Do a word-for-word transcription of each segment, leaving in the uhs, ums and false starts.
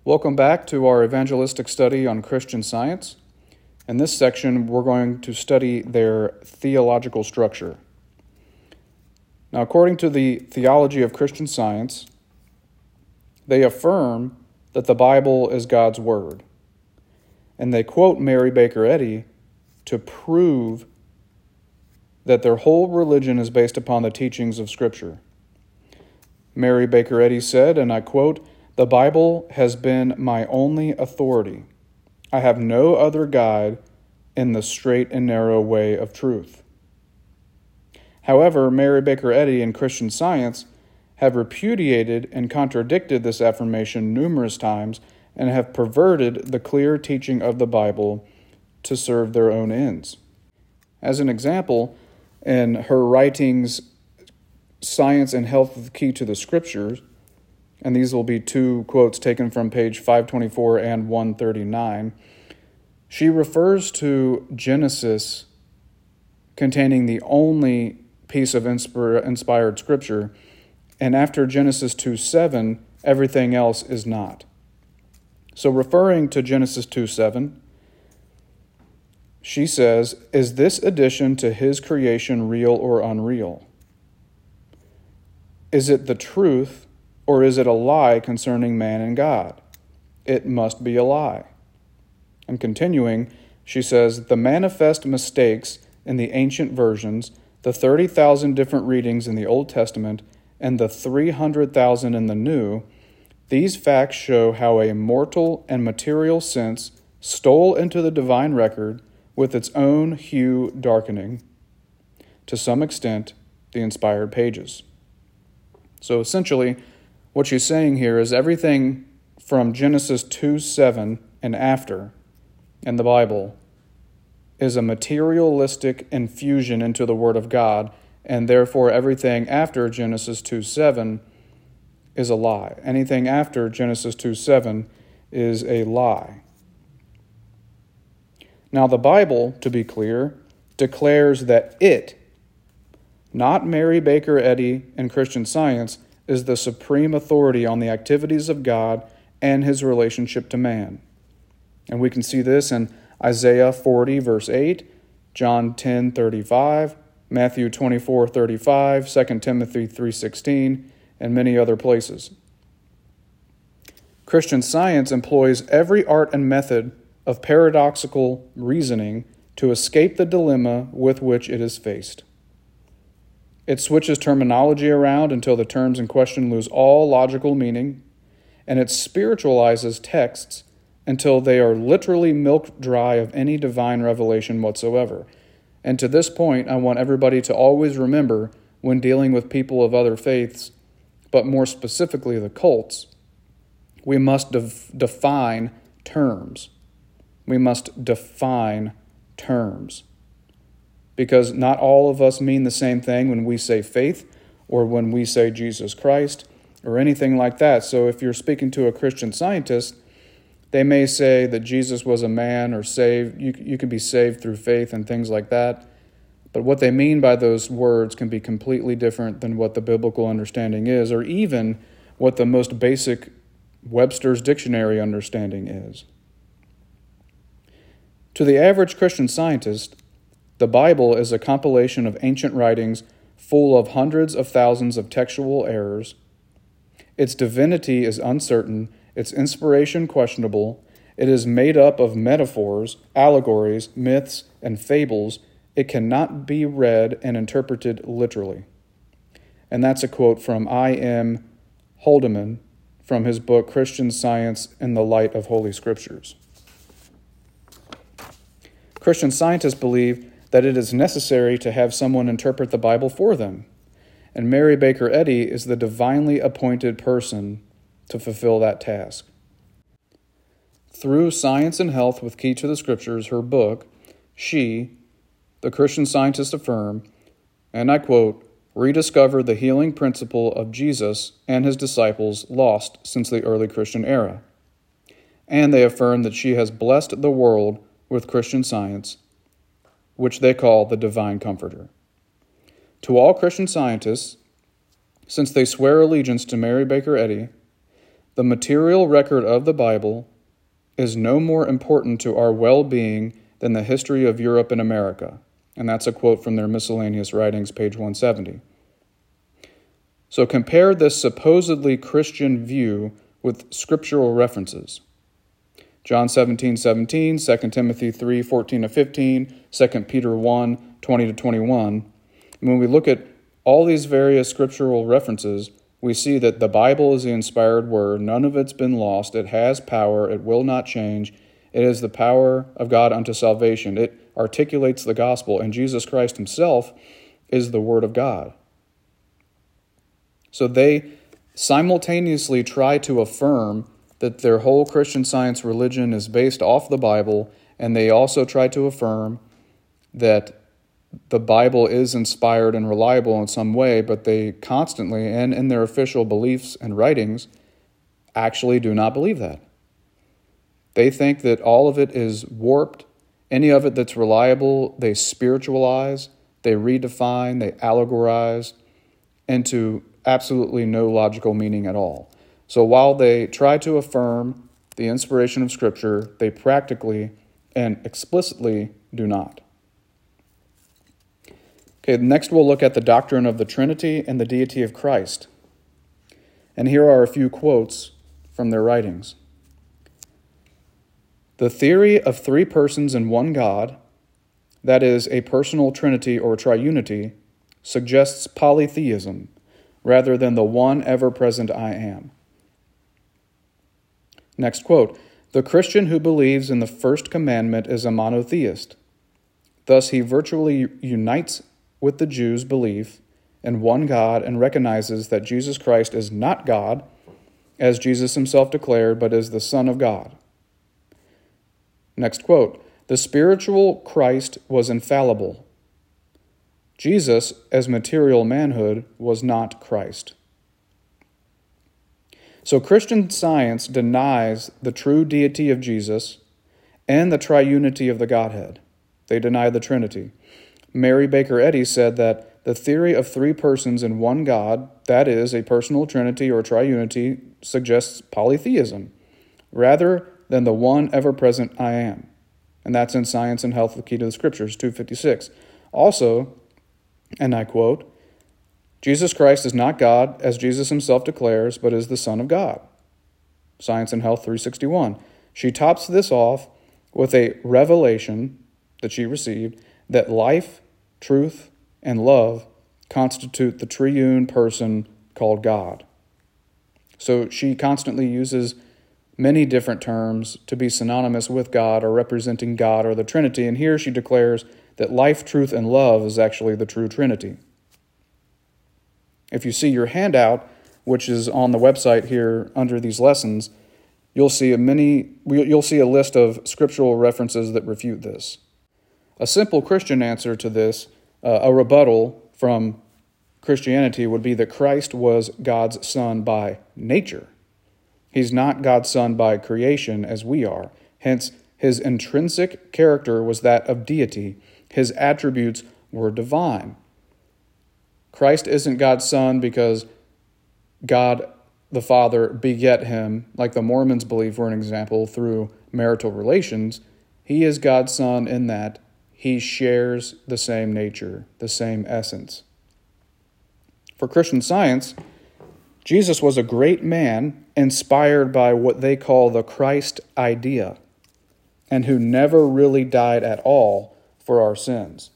Welcome back to our evangelistic study on Christian Science. In this section, we're going to study their theological structure. Now, according to the theology of Christian Science, they affirm that the Bible is God's Word. And they quote Mary Baker Eddy to prove that their whole religion is based upon the teachings of Scripture. Mary Baker Eddy said, and I quote, "The Bible has been my only authority. I have no other guide in the straight and narrow way of truth." However, Mary Baker Eddy and Christian Science have repudiated and contradicted this affirmation numerous times and have perverted the clear teaching of the Bible to serve their own ends. As an example, in her writings, Science and Health, the Key to the Scriptures, and these will be two quotes taken from page five twenty-four and one thirty-nine, she refers to Genesis containing the only piece of inspired Scripture, and after Genesis two seven, everything else is not. So referring to Genesis two seven, she says, "Is this addition to his creation real or unreal? Is it the truth, or is it a lie concerning man and God? It must be a lie." And continuing, she says, "The manifest mistakes in the ancient versions, the thirty thousand different readings in the Old Testament, and the three hundred thousand in the New, these facts show how a mortal and material sense stole into the divine record with its own hue darkening, to some extent, the inspired pages." So essentially, what she's saying here is everything from Genesis two seven and after in the Bible is a materialistic infusion into the Word of God, and therefore everything after Genesis two seven is a lie. Anything after Genesis two seven is a lie. Now the Bible, to be clear, declares that it, not Mary Baker Eddy and Christian Science, is the supreme authority on the activities of God and his relationship to man. And we can see this in Isaiah forty, verse eight, John ten, thirty-five, Matthew twenty-four, thirty-five, Second Timothy three sixteen, and many other places. Christian Science employs every art and method of paradoxical reasoning to escape the dilemma with which it is faced. It switches terminology around until the terms in question lose all logical meaning, and it spiritualizes texts until they are literally milked dry of any divine revelation whatsoever. And to this point, I want everybody to always remember, when dealing with people of other faiths, but more specifically the cults, we must def- define terms. We must define terms. Because not all of us mean the same thing when we say faith or when we say Jesus Christ or anything like that. So if you're speaking to a Christian Scientist, they may say that Jesus was a man or saved. You, you can be saved through faith and things like that. But what they mean by those words can be completely different than what the biblical understanding is, or even what the most basic Webster's Dictionary understanding is. To the average Christian Scientist, the Bible is a compilation of ancient writings full of hundreds of thousands of textual errors. Its divinity is uncertain, its inspiration questionable, it is made up of metaphors, allegories, myths, and fables. It cannot be read and interpreted literally. And that's a quote from I M Haldeman from his book Christian Science in the Light of Holy Scriptures. Christian Scientists believe that it is necessary to have someone interpret the Bible for them, and Mary Baker Eddy is the divinely appointed person to fulfill that task. Through Science and Health with Key to the Scriptures, her book, she, the Christian Scientists affirm, and I quote, "rediscover the healing principle of Jesus and his disciples lost since the early Christian era." And they affirm that she has blessed the world with Christian Science, which they call the Divine Comforter. To all Christian Scientists, since they swear allegiance to Mary Baker Eddy, the material record of the Bible is no more important to our well-being than the history of Europe and America. And that's a quote from their miscellaneous writings, page one seventy. So compare this supposedly Christian view with scriptural references. John seventeen seventeen, Second Timothy three fourteen to fifteen, Second Peter one twenty to twenty-one. And when we look at all these various scriptural references, we see that the Bible is the inspired word. None of it's been lost. It has power. It will not change. It is the power of God unto salvation. It articulates the gospel, and Jesus Christ himself is the Word of God. So they simultaneously try to affirm that their whole Christian Science religion is based off the Bible, and they also try to affirm that the Bible is inspired and reliable in some way, but they constantly, and in their official beliefs and writings, actually do not believe that. They think that all of it is warped. Any of it that's reliable, they spiritualize, they redefine, they allegorize into absolutely no logical meaning at all. So while they try to affirm the inspiration of Scripture, they practically and explicitly do not. Okay, next we'll look at the doctrine of the Trinity and the deity of Christ. And here are a few quotes from their writings. The theory of three persons in one God, that is, a personal trinity or triunity, suggests polytheism rather than the one ever-present I am. Next quote, the Christian who believes in the first commandment is a monotheist. Thus, he virtually unites with the Jews' belief in one God and recognizes that Jesus Christ is not God, as Jesus himself declared, but is the Son of God. Next quote, the spiritual Christ was infallible. Jesus, as material manhood, was not Christ. So Christian Science denies the true deity of Jesus and the triunity of the Godhead. They deny the Trinity. Mary Baker Eddy said that the theory of three persons in one God, that is, a personal trinity or triunity, suggests polytheism rather than the one ever-present I am. And that's in Science and Health, the Key to the Scriptures, two fifty-six. Also, and I quote, Jesus Christ is not God, as Jesus himself declares, but is the Son of God. Science and Health, three sixty-one. She tops this off with a revelation that she received that life, truth, and love constitute the triune person called God. So she constantly uses many different terms to be synonymous with God or representing God or the Trinity, and here she declares that life, truth, and love is actually the true Trinity. If you see your handout, which is on the website here under these lessons, you'll see a many you'll see a list of scriptural references that refute this. A simple Christian answer to this, uh, a rebuttal from Christianity, would be that Christ was God's Son by nature. He's not God's Son by creation as we are. Hence, his intrinsic character was that of deity. His attributes were divine. Christ isn't God's Son because God the Father beget him, like the Mormons believe, for an example, through marital relations. He is God's Son in that he shares the same nature, the same essence. For Christian Science, Jesus was a great man inspired by what they call the Christ idea, and who never really died at all for our sins.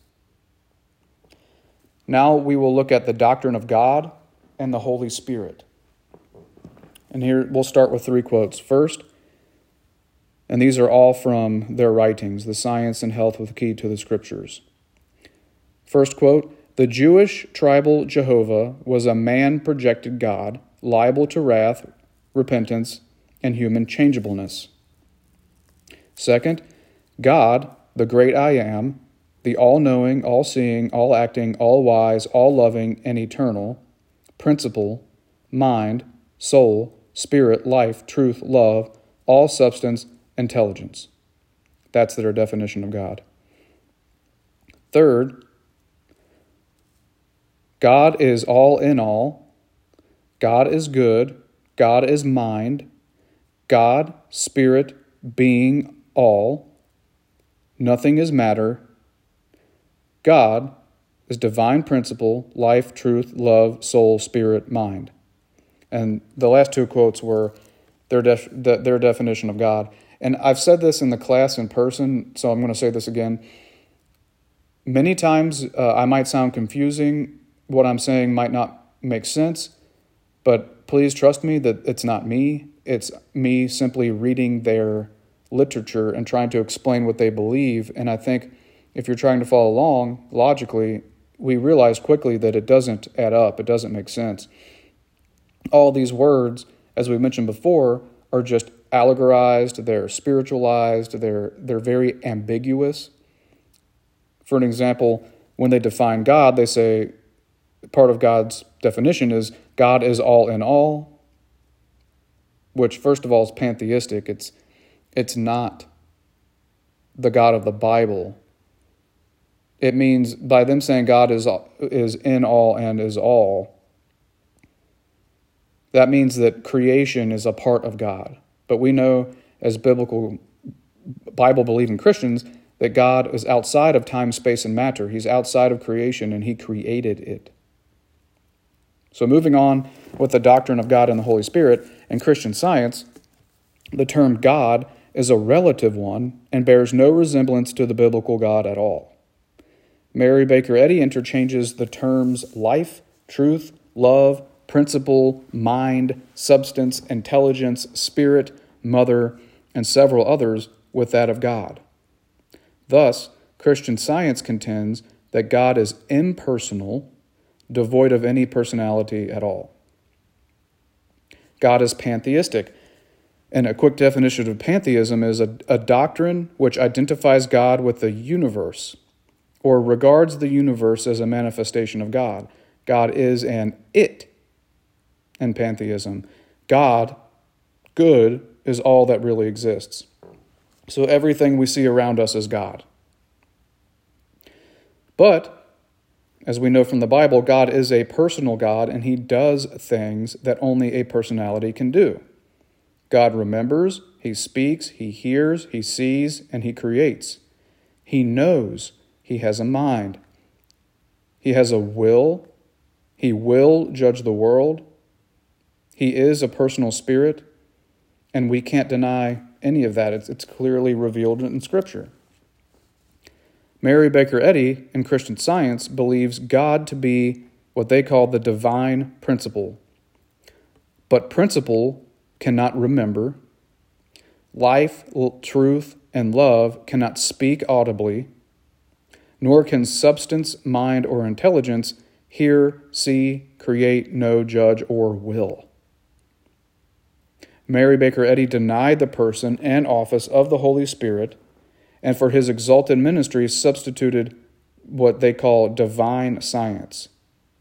Now we will look at the doctrine of God and the Holy Spirit. And here we'll start with three quotes. First, and these are all from their writings, The Science and Health with the Key to the Scriptures. First quote, the Jewish tribal Jehovah was a man-projected God, liable to wrath, repentance, and human changeableness. Second, God, the great I am, the all-knowing, all-seeing, all-acting, all-wise, all-loving, and eternal, principle, mind, soul, spirit, life, truth, love, all substance, intelligence. That's their definition of God. Third, God is all in all. God is good. God is mind. God, spirit, being, all. Nothing is matter. God is divine principle, life, truth, love, soul, spirit, mind. And the last two quotes were their def- their definition of God. And I've said this in the class in person, so I'm going to say this again. Many times uh, I might sound confusing. What I'm saying might not make sense, but please trust me that it's not me. It's me simply reading their literature and trying to explain what they believe. And I think if you're trying to follow along logically, we realize quickly that it doesn't add up. It doesn't make sense. All these words, as we mentioned before, are just allegorized, they're spiritualized, they're they're very ambiguous. For an example, when they define God, they say part of God's definition is God is all in all, which first of all is pantheistic. It's it's not the God of the Bible. It means by them saying God is is in all and is all, that means that creation is a part of God. But we know as biblical, Bible-believing Christians that God is outside of time, space, and matter. He's outside of creation, and he created it. So moving on with the doctrine of God and the Holy Spirit, in Christian Science, the term God is a relative one and bears no resemblance to the biblical God at all. Mary Baker Eddy interchanges the terms life, truth, love, principle, mind, substance, intelligence, spirit, mother, and several others with that of God. Thus, Christian Science contends that God is impersonal, devoid of any personality at all. God is pantheistic, and a quick definition of pantheism is a, a doctrine which identifies God with the universe, or regards the universe as a manifestation of God. God is an it in pantheism. God, good, is all that really exists. So everything we see around us is God. But, as we know from the Bible, God is a personal God, and he does things that only a personality can do. God remembers, he speaks, he hears, he sees, and he creates. He knows, he has a mind. He has a will, he will judge the world. He is a personal spirit, and we can't deny any of that. It's, it's clearly revealed in Scripture. Mary Baker Eddy, in Christian Science, believes God to be what they call the divine principle. But principle cannot remember. Life, truth, and love cannot speak audibly, nor can substance, mind, or intelligence hear, see, create, know, judge, or will. Mary Baker Eddy denied the person and office of the Holy Spirit, and for his exalted ministry substituted what they call divine science.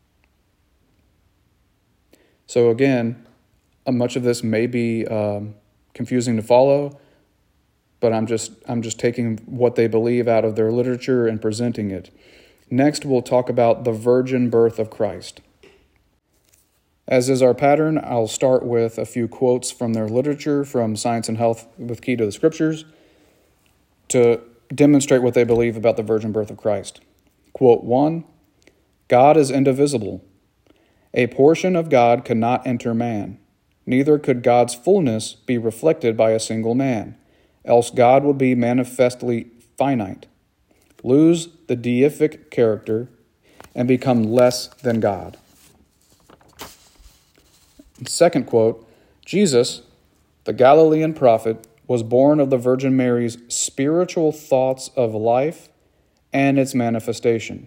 So again, much of this may be um, confusing to follow, but I'm just I'm just taking what they believe out of their literature and presenting it. Next, we'll talk about the virgin birth of Christ. As is our pattern, I'll start with a few quotes from their literature from Science and Health with Key to the Scriptures to demonstrate what they believe about the virgin birth of Christ. Quote one, God is indivisible. A portion of God could not enter man. Neither could God's fullness be reflected by a single man, else God would be manifestly finite, lose the deific character, and become less than God. Second quote, Jesus, the Galilean prophet, was born of the Virgin Mary's spiritual thoughts of life and its manifestation.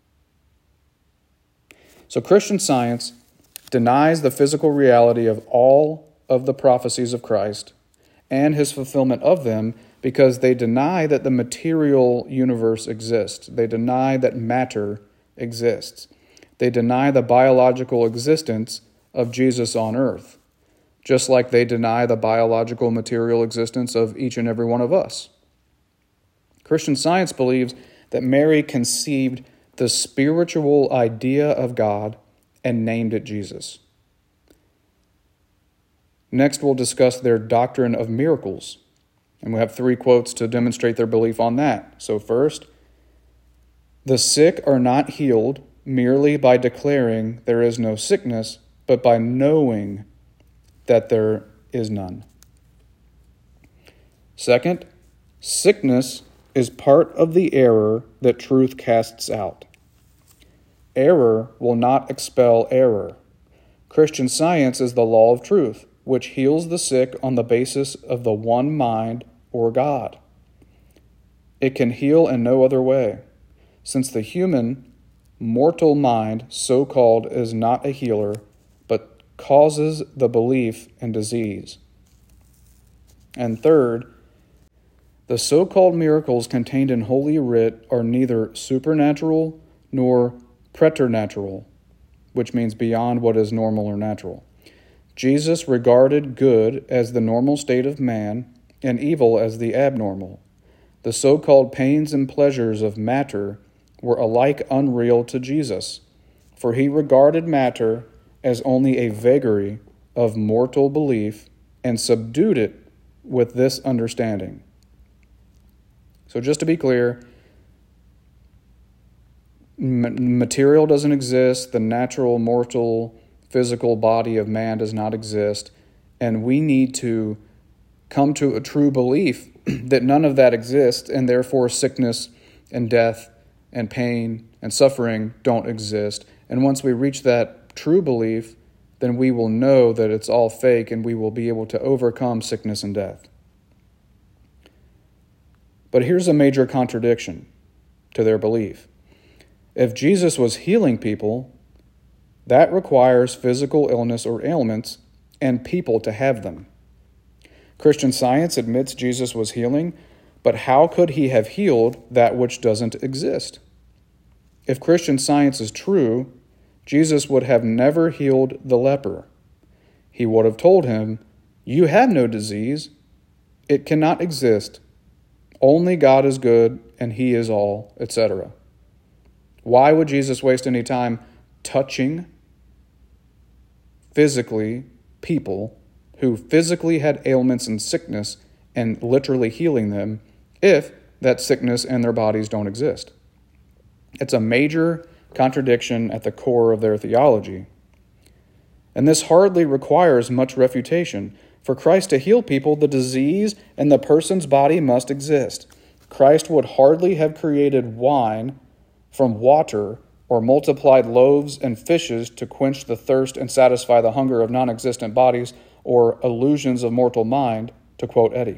So Christian Science denies the physical reality of all of the prophecies of Christ and his fulfillment of them because they deny that the material universe exists. They deny that matter exists. They deny the biological existence of Jesus on earth, just like they deny the biological material existence of each and every one of us. Christian Science believes that Mary conceived the spiritual idea of God and named it Jesus. Next, we'll discuss their doctrine of miracles. And we have three quotes to demonstrate their belief on that. So first, the sick are not healed merely by declaring there is no sickness, but by knowing that there is none. Second, sickness is part of the error that truth casts out. Error will not expel error. Christian Science is the law of truth, which heals the sick on the basis of the one mind or God. It can heal in no other way, since the human, mortal mind, so-called, is not a healer, but causes the belief in disease. And third, the so-called miracles contained in Holy Writ are neither supernatural nor preternatural, which means beyond what is normal or natural. Jesus regarded good as the normal state of man and evil as the abnormal. The so-called pains and pleasures of matter were alike unreal to Jesus, for he regarded matter as only a vagary of mortal belief and subdued it with this understanding. So just to be clear, material doesn't exist, the natural, mortal, physical body of man does not exist, and we need to come to a true belief that none of that exists, and therefore sickness and death and pain and suffering don't exist. And once we reach that true belief, then we will know that it's all fake, and we will be able to overcome sickness and death. But here's a major contradiction to their belief. If Jesus was healing people, that requires physical illness or ailments and people to have them. Christian Science admits Jesus was healing, but how could he have healed that which doesn't exist? If Christian Science is true, Jesus would have never healed the leper. He would have told him, "You have no disease. It cannot exist. Only God is good, and he is all," et cetera. Why would Jesus waste any time touching physically people who physically had ailments and sickness and literally healing them if that sickness and their bodies don't exist? It's a major contradiction at the core of their theology. And this hardly requires much refutation. For Christ to heal people, the disease and the person's body must exist. Christ would hardly have created wine from water or multiplied loaves and fishes to quench the thirst and satisfy the hunger of non-existent bodies or illusions of mortal mind, to quote Eddie.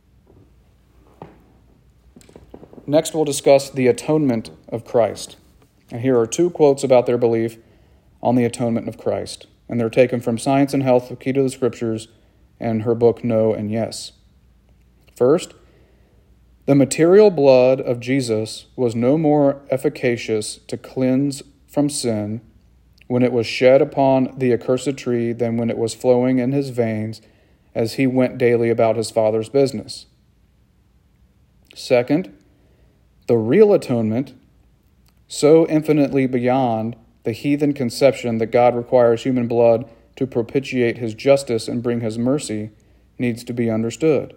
Next, we'll discuss the atonement of Christ. And here are two quotes about their belief on the atonement of Christ. And they're taken from Science and Health, the Key to the Scriptures, and her book, No and Yes. First, the material blood of Jesus was no more efficacious to cleanse from sin when it was shed upon the accursed tree than when it was flowing in his veins as he went daily about his Father's business. Second, the real atonement, so infinitely beyond the heathen conception that God requires human blood to propitiate his justice and bring his mercy, needs to be understood.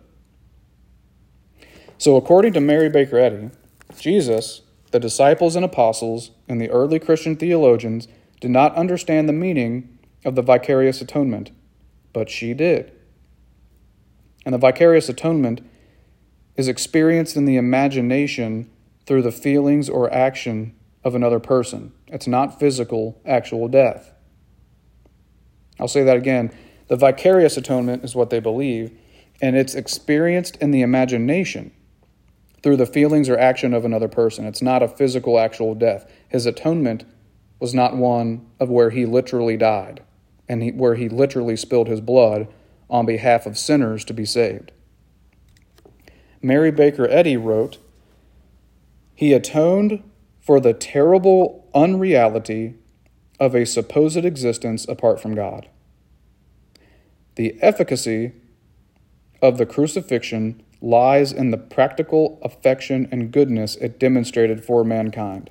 So according to Mary Baker Eddy, Jesus, the disciples and apostles, and the early Christian theologians did not understand the meaning of the vicarious atonement, but she did. And the vicarious atonement is experienced in the imagination through the feelings or action of another person. It's not physical, actual death. I'll say that again. The vicarious atonement is what they believe, and it's experienced in the imagination through the feelings or action of another person. It's not a physical, actual death. His atonement was not one of where he literally died and he, where he literally spilled his blood on behalf of sinners to be saved. Mary Baker Eddy wrote, "He atoned for the terrible unreality of a supposed existence apart from God. The efficacy of the crucifixion lies in the practical affection and goodness it demonstrated for mankind."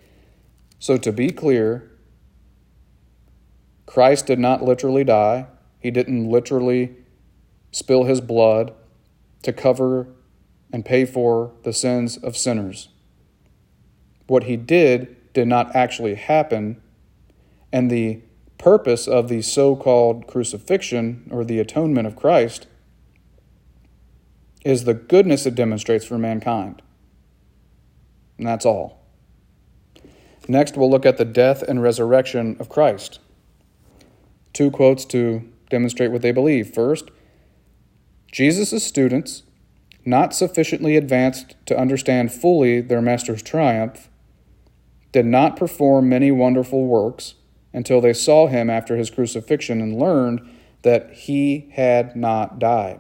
So to be clear, Christ did not literally die, He didn't literally spill his blood to cover and pay for the sins of sinners. What he did did not actually happen, and the purpose of the so-called crucifixion or the atonement of Christ is the goodness it demonstrates for mankind. And that's all. Next, we'll look at the death and resurrection of Christ. Two quotes to demonstrate what they believe. First, Jesus' students, not sufficiently advanced to understand fully their master's triumph, did not perform many wonderful works until they saw him after his crucifixion and learned that he had not died.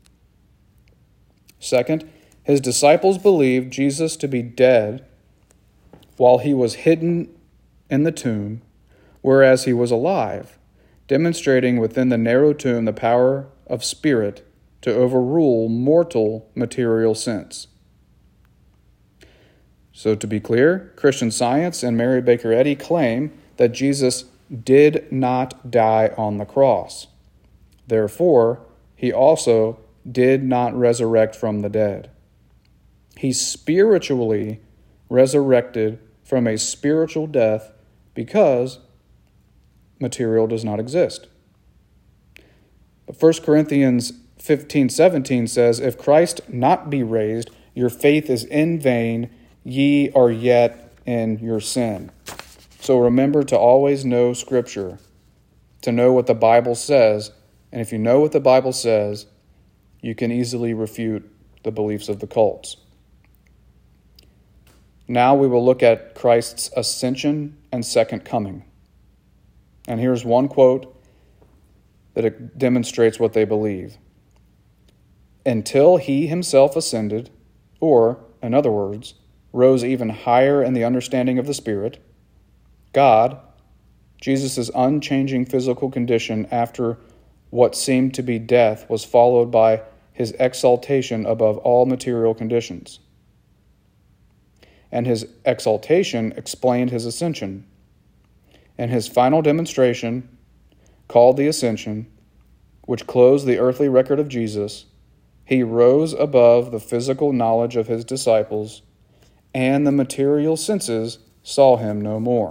Second, his disciples believed Jesus to be dead while he was hidden in the tomb, whereas he was alive, demonstrating within the narrow tomb the power of spirit to overrule mortal material sense. So to be clear, Christian Science and Mary Baker Eddy claim that Jesus did not die on the cross. Therefore, he also did not resurrect from the dead. He spiritually resurrected from a spiritual death because material does not exist. But First Corinthians fifteen seventeen says, "If Christ not be raised, your faith is in vain, ye are yet in your sin." So remember to always know Scripture, to know what the Bible says, and if you know what the Bible says, you can easily refute the beliefs of the cults. Now we will look at Christ's ascension and second coming. And here's one quote that it demonstrates what they believe. "Until he himself ascended, or, in other words, rose even higher in the understanding of the Spirit, God, Jesus' unchanging physical condition after what seemed to be death was followed by his exaltation above all material conditions. And his exaltation explained his ascension. And his final demonstration, called the Ascension, which closed the earthly record of Jesus, he rose above the physical knowledge of his disciples, and the material senses saw him no more."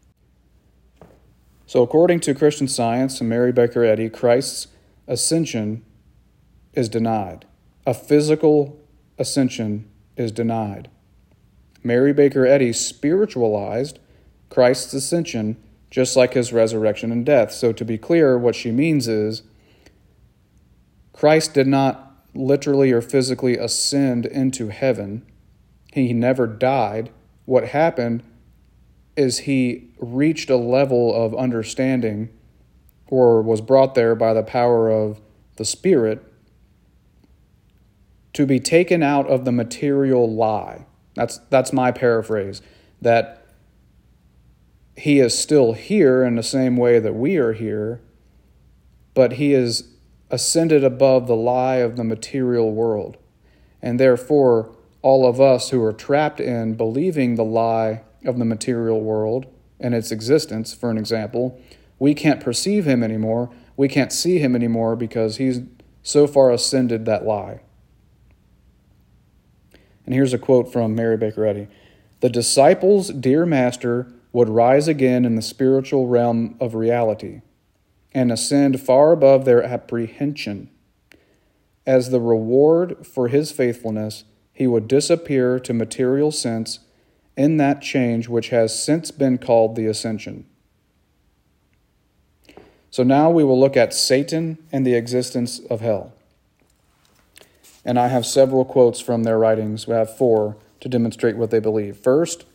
So according to Christian Science and Mary Baker Eddy, Christ's ascension is denied. A physical ascension is denied. Mary Baker Eddy spiritualized Christ's ascension just like his resurrection and death. So to be clear, what she means is Christ did not literally or physically ascend into heaven. He never died. What happened is he reached a level of understanding, or was brought there by the power of the Spirit, to be taken out of the material lie. That's that's my paraphrase. That he is still here in the same way that we are here, but he is ascended above the lie of the material world. And therefore, all of us who are trapped in believing the lie of the material world and its existence, for an example, we can't perceive him anymore. We can't see him anymore because he's so far ascended that lie. And here's a quote from Mary Baker Eddy. "The disciples' dear master would rise again in the spiritual realm of reality and ascend far above their apprehension. As the reward for his faithfulness, he would disappear to material sense in that change which has since been called the ascension." So now we will look at Satan and the existence of hell. And I have several quotes from their writings. We have four to demonstrate what they believe. First,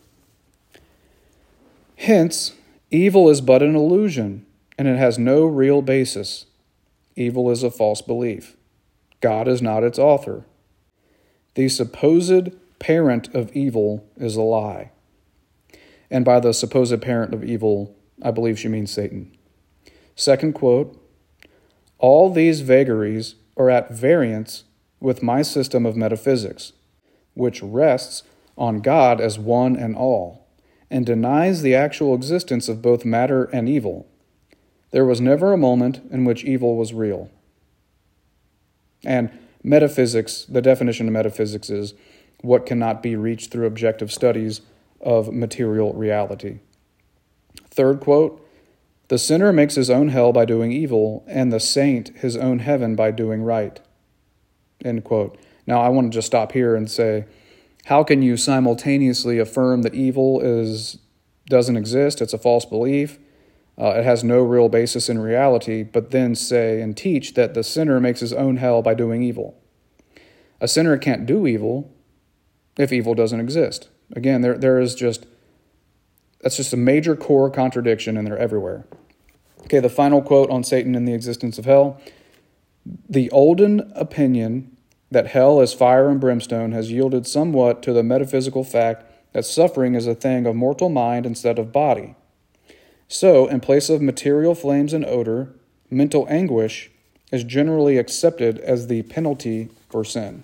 "Hence, evil is but an illusion, and it has no real basis. Evil is a false belief. God is not its author. The supposed parent of evil is a lie." And by the supposed parent of evil, I believe she means Satan. Second quote, "All these vagaries are at variance with my system of metaphysics, which rests on God as one and all, and denies the actual existence of both matter and evil. There was never a moment in which evil was real. And metaphysics, the definition of metaphysics is what cannot be reached through objective studies of material reality. Third quote, the sinner makes his own hell by doing evil, and the saint his own heaven by doing right. End quote. Now, I want to just stop here and say, how can you simultaneously affirm that evil is doesn't exist, it's a false belief, uh, it has no real basis in reality, but then say and teach that the sinner makes his own hell by doing evil? A sinner can't do evil if evil doesn't exist. Again, there there is just, that's just a major core contradiction, and they're everywhere. Okay, the final quote on Satan and the existence of hell. The olden opinion that hell is fire and brimstone has yielded somewhat to the metaphysical fact that suffering is a thing of mortal mind instead of body. So, in place of material flames and odor, mental anguish is generally accepted as the penalty for sin.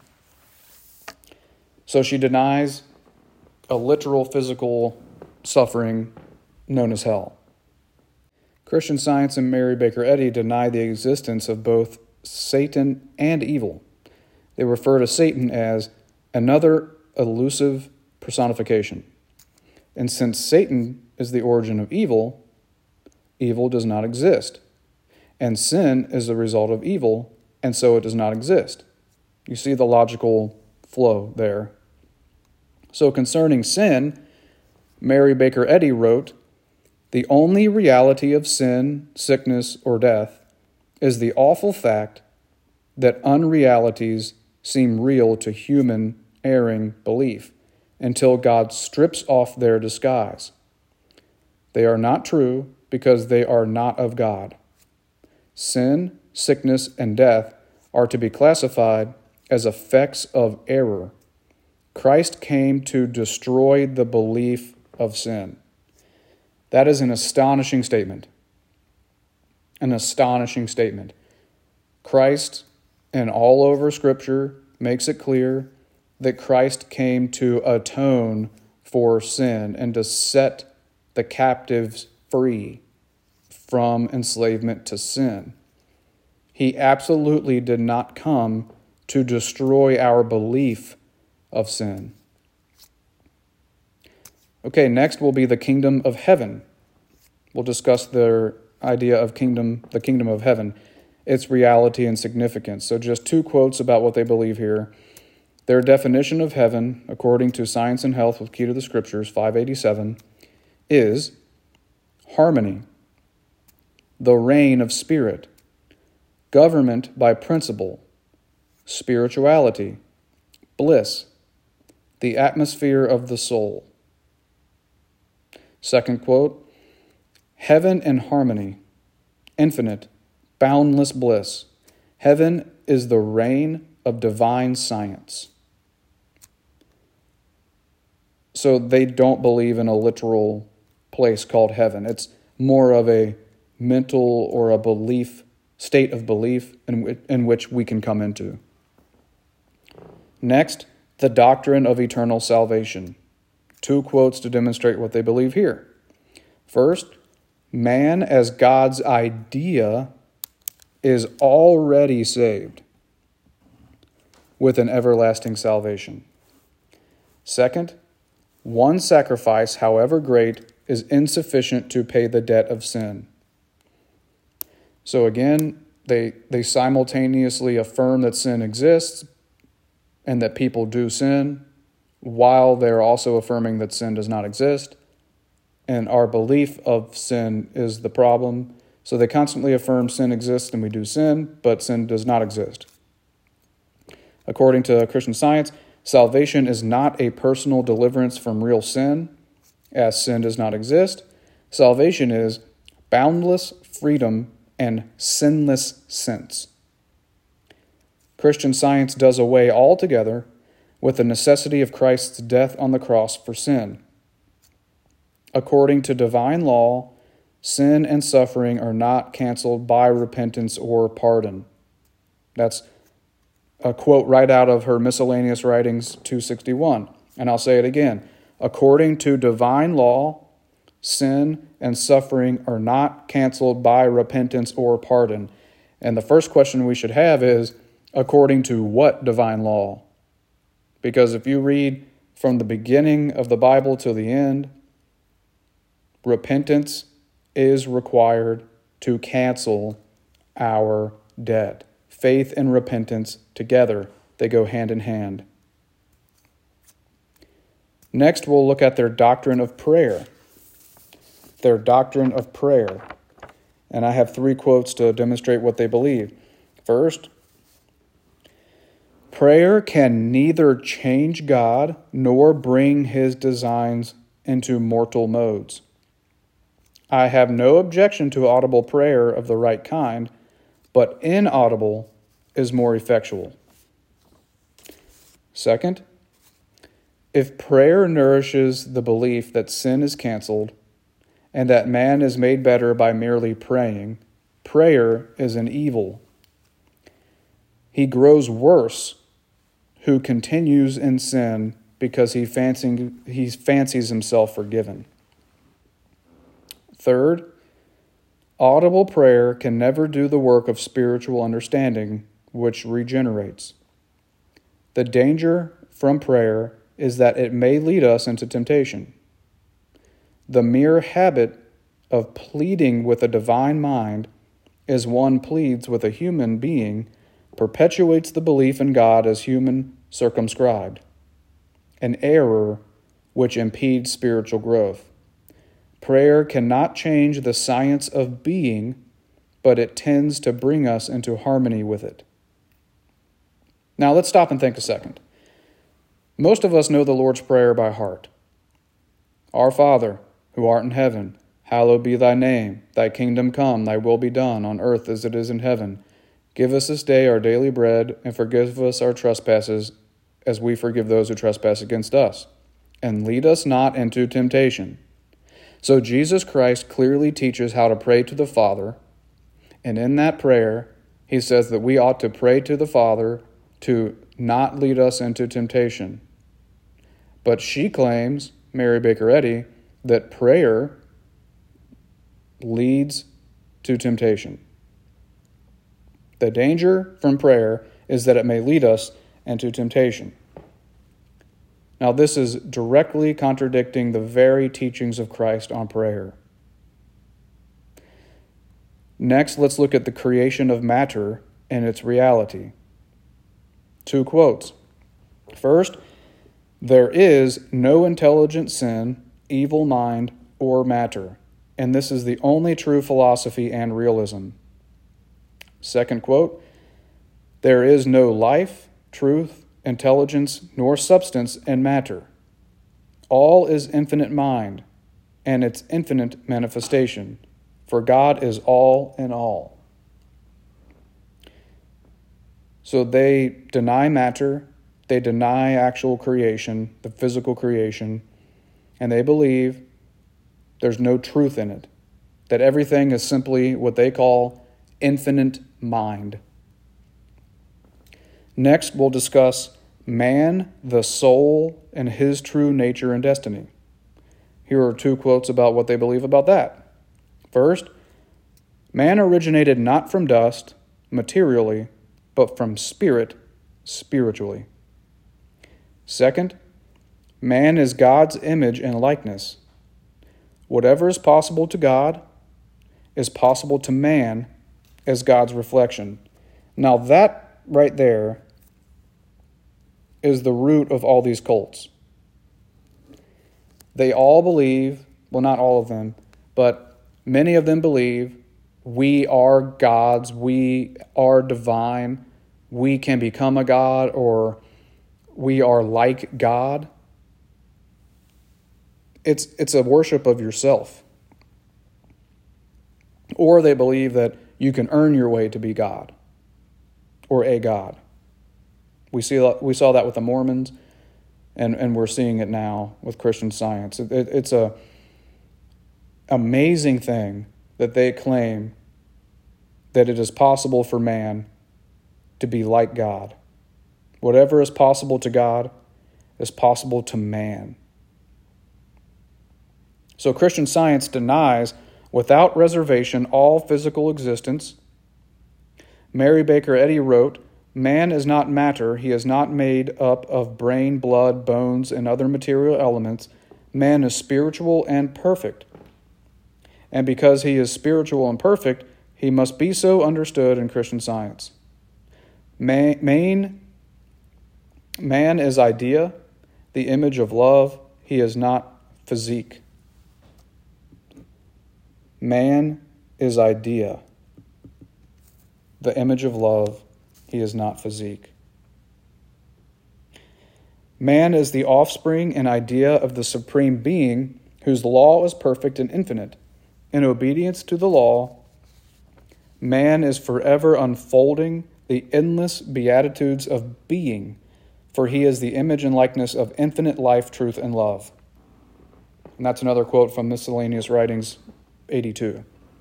So she denies a literal physical suffering known as hell. Christian Science and Mary Baker Eddy deny the existence of both Satan and evil. They refer to Satan as another elusive personification. And since Satan is the origin of evil, evil does not exist. And sin is the result of evil, and so it does not exist. You see the logical flow there. So concerning sin, Mary Baker Eddy wrote, the only reality of sin, sickness, or death is the awful fact that unrealities seem real to human erring belief until God strips off their disguise. They are not true because they are not of God. Sin, sickness, and death are to be classified as effects of error. Christ came to destroy the belief of sin. That is an astonishing statement. An astonishing statement. Christ, and all over Scripture, makes it clear that Christ came to atone for sin and to set the captives free from enslavement to sin. He absolutely did not come to destroy our belief of sin. Okay, next will be the kingdom of heaven. We'll discuss their idea of kingdom, the kingdom of heaven, its reality and significance. So just two quotes about what they believe here. Their definition of heaven, according to Science and Health with Key to the Scriptures, five eighty-seven, is harmony, the reign of spirit, government by principle, spirituality, bliss, the atmosphere of the soul. Second quote, heaven and harmony, infinite, boundless bliss. Heaven is the reign of divine science. So they don't believe in a literal place called heaven. It's more of a mental or a belief, state of belief in, w- in which we can come into. Next, the doctrine of eternal salvation. Two quotes to demonstrate what they believe here. First, man as God's idea is already saved with an everlasting salvation. Second, one sacrifice, however great, is insufficient to pay the debt of sin. So again, they, they simultaneously affirm that sin exists and that people do sin, while they're also affirming that sin does not exist, and our belief of sin is the problem. So they constantly affirm sin exists and we do sin, but sin does not exist. According to Christian Science, salvation is not a personal deliverance from real sin, as sin does not exist. Salvation is boundless freedom and sinless sense. Christian Science does away altogether with the necessity of Christ's death on the cross for sin. According to divine law, sin and suffering are not canceled by repentance or pardon. That's a quote right out of her Miscellaneous Writings two sixty-one. And I'll say it again. According to divine law, sin and suffering are not canceled by repentance or pardon. And the first question we should have is, according to what divine law? Because if you read from the beginning of the Bible to the end, repentance is required to cancel our debt. Faith and repentance together, they go hand in hand. Next, we'll look at their doctrine of prayer. Their doctrine of prayer. And I have three quotes to demonstrate what they believe. First, prayer can neither change God nor bring his designs into mortal modes. I have no objection to audible prayer of the right kind, but inaudible is more effectual. Second, if prayer nourishes the belief that sin is canceled and that man is made better by merely praying, prayer is an evil. He grows worse who continues in sin because he fancy, he fancies himself forgiven. Third, audible prayer can never do the work of spiritual understanding, which regenerates. The danger from prayer is that it may lead us into temptation. The mere habit of pleading with a divine mind, as one pleads with a human being, perpetuates the belief in God as human circumscribed, an error which impedes spiritual growth. Prayer cannot change the science of being, but it tends to bring us into harmony with it. Now let's stop and think a second. Most of us know the Lord's Prayer by heart. Our Father, who art in heaven, hallowed be thy name. Thy kingdom come, thy will be done, on earth as it is in heaven. Give us this day our daily bread, and forgive us our trespasses, as we forgive those who trespass against us. And lead us not into temptation. So Jesus Christ clearly teaches how to pray to the Father, and in that prayer, he says that we ought to pray to the Father to not lead us into temptation. But she claims, Mary Baker Eddy, that prayer leads to temptation. The danger from prayer is that it may lead us into temptation. Now, this is directly contradicting the very teachings of Christ on prayer. Next, let's look at the creation of matter and its reality. Two quotes. First, there is no intelligent sin, evil mind, or matter, and this is the only true philosophy and realism. Second quote, there is no life, truth, intelligence, nor substance in matter. All is infinite mind and its infinite manifestation, for God is all in all. So they deny matter, they deny actual creation, the physical creation, and they believe there's no truth in it, that everything is simply what they call infinite mind. Next, we'll discuss man, the soul, and his true nature and destiny. Here are two quotes about what they believe about that. First, man originated not from dust, materially, but from spirit, spiritually. Second, man is God's image and likeness. Whatever is possible to God is possible to man as God's reflection. Now that right there is the root of all these cults. They all believe, well, not all of them, but many of them believe we are gods, we are divine, we can become a god, or we are like God. It's, it's a worship of yourself. Or they believe that you can earn your way to be God, or a god. We see we saw that with the Mormons, and, and we're seeing it now with Christian Science. It, it, it's a amazing thing that they claim that it is possible for man to be like God. Whatever is possible to God is possible to man. So Christian Science denies without reservation all physical existence. Mary Baker Eddy wrote, "Man is not matter. He is not made up of brain, blood, bones, and other material elements. Man is spiritual and perfect. And because he is spiritual and perfect, he must be so understood in Christian Science. Man, man, man is idea, the image of love. He is not physique. Man is idea, the image of love. He is not physique. Man is the offspring and idea of the Supreme Being, whose law is perfect and infinite. In obedience to the law, man is forever unfolding the endless beatitudes of being, for he is the image and likeness of infinite life, truth, and love." And that's another quote from Miscellaneous Writings eighty-two.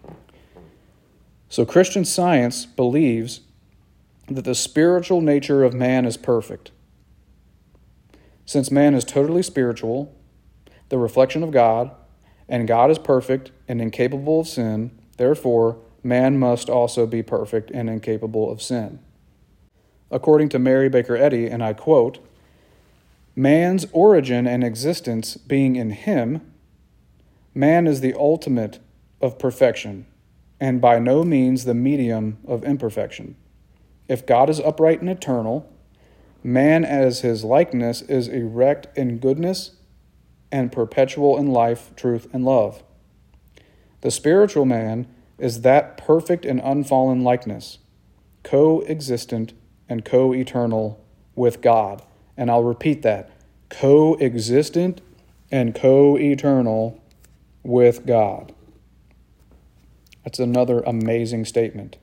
So Christian Science believes that the spiritual nature of man is perfect. Since man is totally spiritual, the reflection of God, and God is perfect and incapable of sin, therefore, man must also be perfect and incapable of sin. According to Mary Baker Eddy, and I quote, "Man's origin and existence being in him, man is the ultimate of perfection, and by no means the medium of imperfection. If God is upright and eternal, man as his likeness is erect in goodness and perpetual in life, truth, and love. The spiritual man is that perfect and unfallen likeness, co-existent and co-eternal with God." And I'll repeat that, co-existent and co-eternal with God. That's another amazing statement.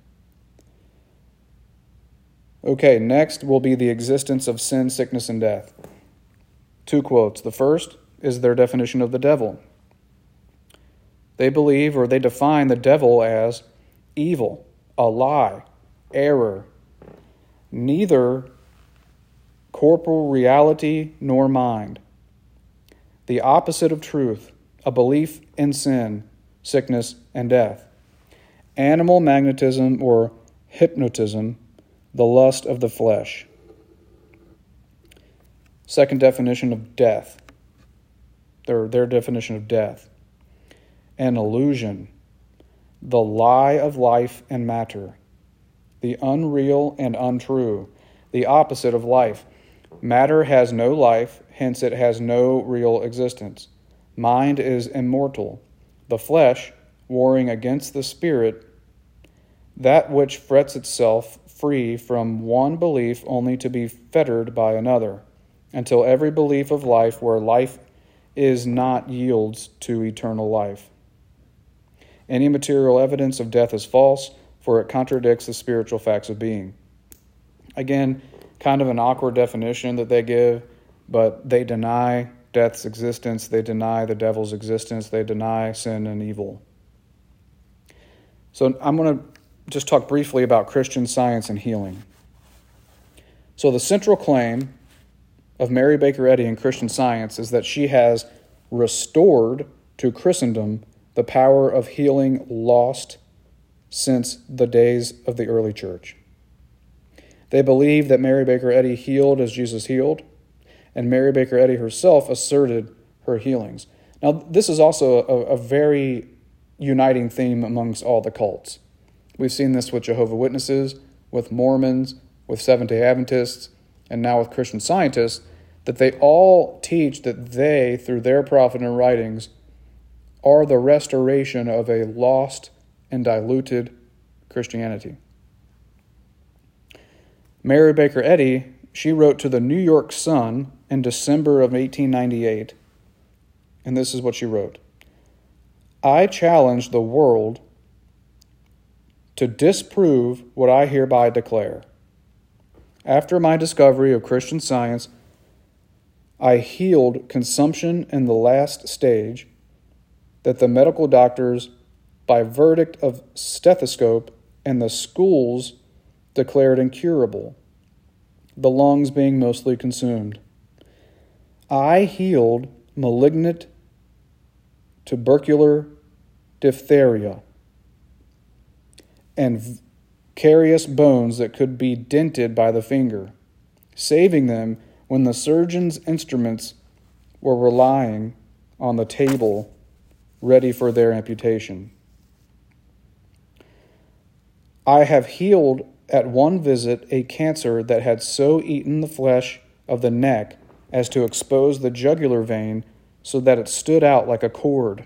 Okay, next will be the existence of sin, sickness, and death. Two quotes. The first is their definition of the devil. They believe, or they define the devil as evil, a lie, error, neither corporal reality nor mind, the opposite of truth, a belief in sin, sickness, and death, animal magnetism or hypnotism, the lust of the flesh. Second definition of death, their, their definition of death, an illusion, the lie of life and matter, the unreal and untrue, the opposite of life. Matter has no life, hence it has no real existence. Mind is immortal. The flesh, warring against the spirit, that which frets itself free from one belief only to be fettered by another, until every belief of life where life is not yields to eternal life. Any material evidence of death is false, for it contradicts the spiritual facts of being. Again, kind of an awkward definition that they give, but they deny death's existence, they deny the devil's existence, they deny sin and evil. So I'm going to just talk briefly about Christian Science and healing. So the central claim of Mary Baker Eddy in Christian Science is that she has restored to Christendom the power of healing lost since the days of the early church. They believe that Mary Baker Eddy healed as Jesus healed, and Mary Baker Eddy herself asserted her healings. Now, this is also a, a very uniting theme amongst all the cults. We've seen this with Jehovah's Witnesses, with Mormons, with Seventh-day Adventists, and now with Christian Scientists, that they all teach that they, through their prophet and writings, are the restoration of a lost and diluted Christianity. Mary Baker Eddy, she wrote to the New York Sun in December of eighteen ninety-eight, and this is what she wrote. "I challenge the world to disprove what I hereby declare. After my discovery of Christian Science, I healed consumption in the last stage that the medical doctors, by verdict of stethoscope and the schools, declared incurable, the lungs being mostly consumed. I healed malignant tubercular diphtheria, and carious bones that could be dented by the finger, saving them when the surgeon's instruments were relying on the table ready for their amputation. I have healed at one visit a cancer that had so eaten the flesh of the neck as to expose the jugular vein so that it stood out like a cord.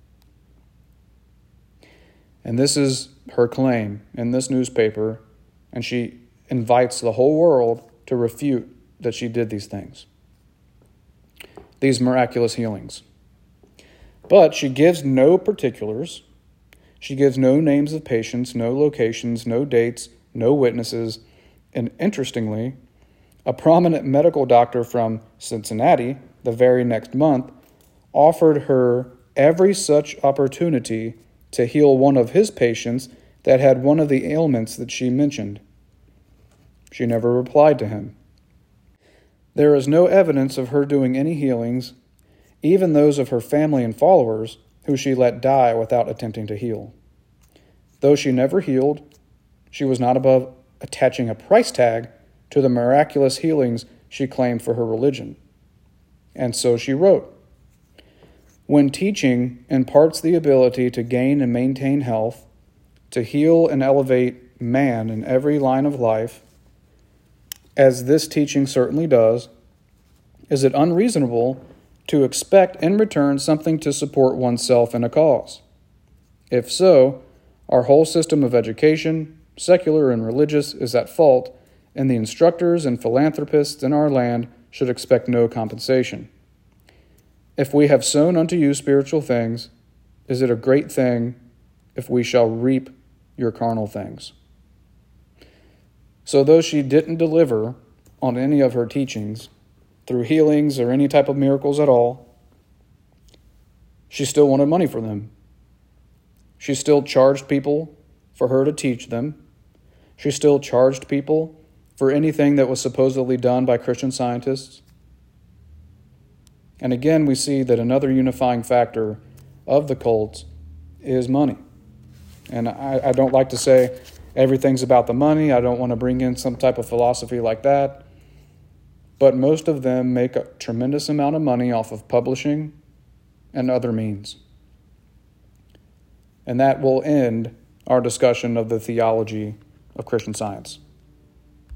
And this is her claim in this newspaper, and she invites the whole world to refute that she did these things, these miraculous healings. But she gives no particulars. She gives no names of patients, no locations, no dates, no witnesses. And interestingly, a prominent medical doctor from Cincinnati, the very next month, offered her every such opportunity to heal one of his patients that had one of the ailments that she mentioned. She never replied to him. There is no evidence of her doing any healings, even those of her family and followers, who she let die without attempting to heal. Though she never healed, she was not above attaching a price tag to the miraculous healings she claimed for her religion. And so she wrote, "When teaching imparts the ability to gain and maintain health, to heal and elevate man in every line of life, as this teaching certainly does, is it unreasonable to expect in return something to support oneself in a cause? If so, our whole system of education, secular and religious, is at fault, and the instructors and philanthropists in our land should expect no compensation. If we have sown unto you spiritual things, is it a great thing if we shall reap your carnal things?" So though she didn't deliver on any of her teachings through healings or any type of miracles at all, she still wanted money for them. She still charged people for her to teach them. She still charged people for anything that was supposedly done by Christian Scientists. And again, we see that another unifying factor of the cults is money. And I, I don't like to say everything's about the money. I don't want to bring in some type of philosophy like that. But most of them make a tremendous amount of money off of publishing and other means. And that will end our discussion of the theology of Christian Science.